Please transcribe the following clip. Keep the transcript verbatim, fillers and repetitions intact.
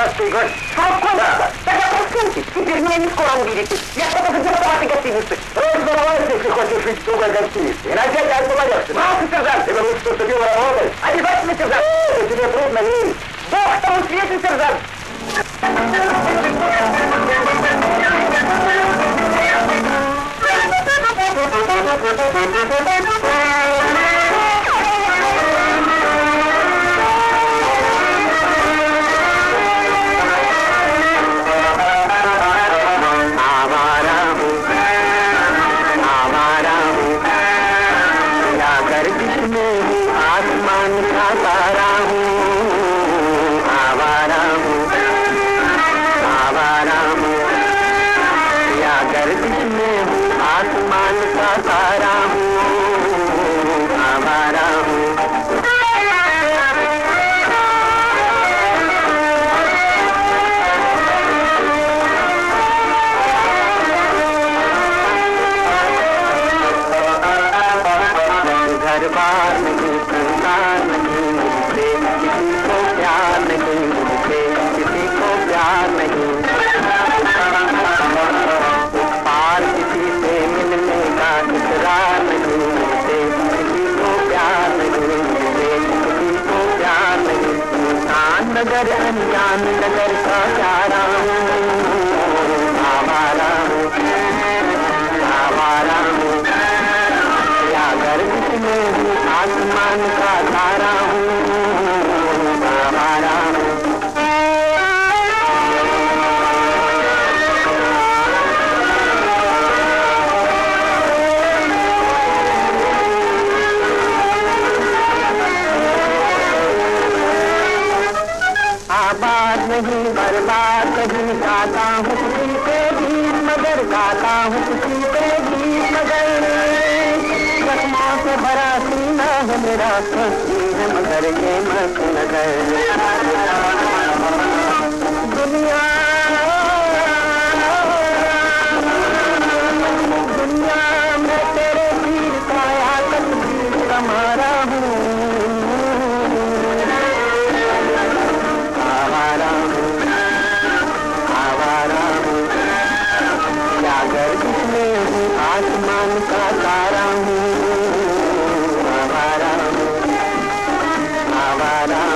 двенадцатый год. Спокойно! Тогда посуньте, теперь меня не скоро увидите. Я что-то задержал вашей гостиницы. Разговаривайся, если хочешь жить в другой гостинице. Иначе я отговорешься. Брался, сержант! Ты говоришь, что вступил работать. Обязательно, сержант! Это тебе трудно верить. Бог в том свете, сержант! नगर अनजान नगर का प्यारा हूँ, आवारा हूँ, आवारा हूँ, या गर्दिश में हूँ, आसमान का तारा हूँ, आवारा हूँ। आबाद नहीं बर्बाद नहीं गाता हूँ किसी पे गीत मगर गाता हूँ किसी पे गीत मगर जख्मों से भरा सीना है मेरा सच्ची है मगर ये मत नगर दुनिया दुनिया में तेरे वीर का आकत वीर कमारा हूँ, आवारा हूँ, आवारा हूँ, या गर्दिश में हूँ, आसमान का तारा हूँ, आवारा हूँ, आवारा